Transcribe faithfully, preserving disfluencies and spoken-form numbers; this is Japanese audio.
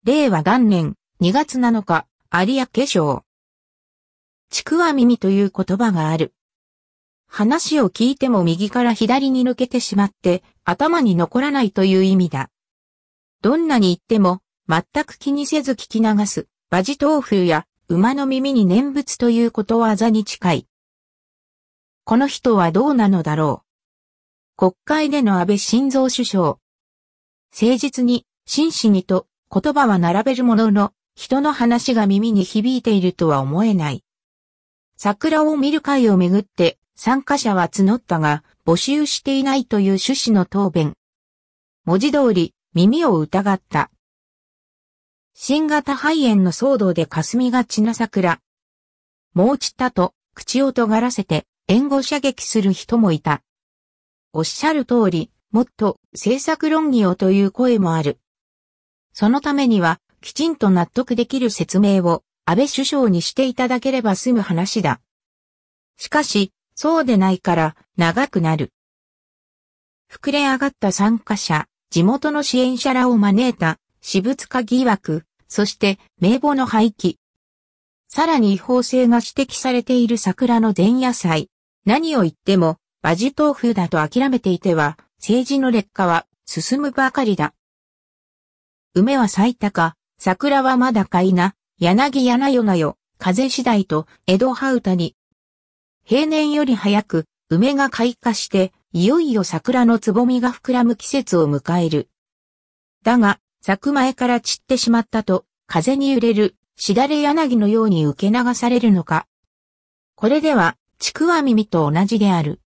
れいわ元年にがつなのか、有明省。ちくわ耳という言葉がある。話を聞いても右から左に抜けてしまって頭に残らないという意味だ。どんなに言っても全く気にせず聞き流す馬耳東風や馬の耳に念仏ということわざに近い。この人はどうなのだろう。国会での安倍晋三首相。誠実に真摯にと言葉は並べるものの人の話が耳に響いているとは思えない。桜を見る会をめぐって参加者は募ったが募集していないという趣旨の答弁。文字通り耳を疑った。新型肺炎の騒動で霞がちな桜。もう散ったと口を尖らせて援護射撃する人もいた。おっしゃる通り、もっと政策論議をという声もある。そのためにはきちんと納得できる説明を安倍首相にしていただければ済む話だ。しかし、そうでないから長くなる。膨れ上がった参加者、地元の支援者らを招いた私物化疑惑、そして名簿の廃棄。さらに違法性が指摘されている桜の前夜祭。何を言っても馬耳東風だと諦めていては政治の劣化は進むばかりだ。梅は咲いたか、桜はまだかいな、柳柳夜なよ、風次第と江戸羽歌に。平年より早く梅が開花して、いよいよ桜のつぼみが膨らむ季節を迎える。だが、咲く前から散ってしまったと、風に揺れる、しだれ柳のように受け流されるのか。これでは、ちくわ耳と同じである。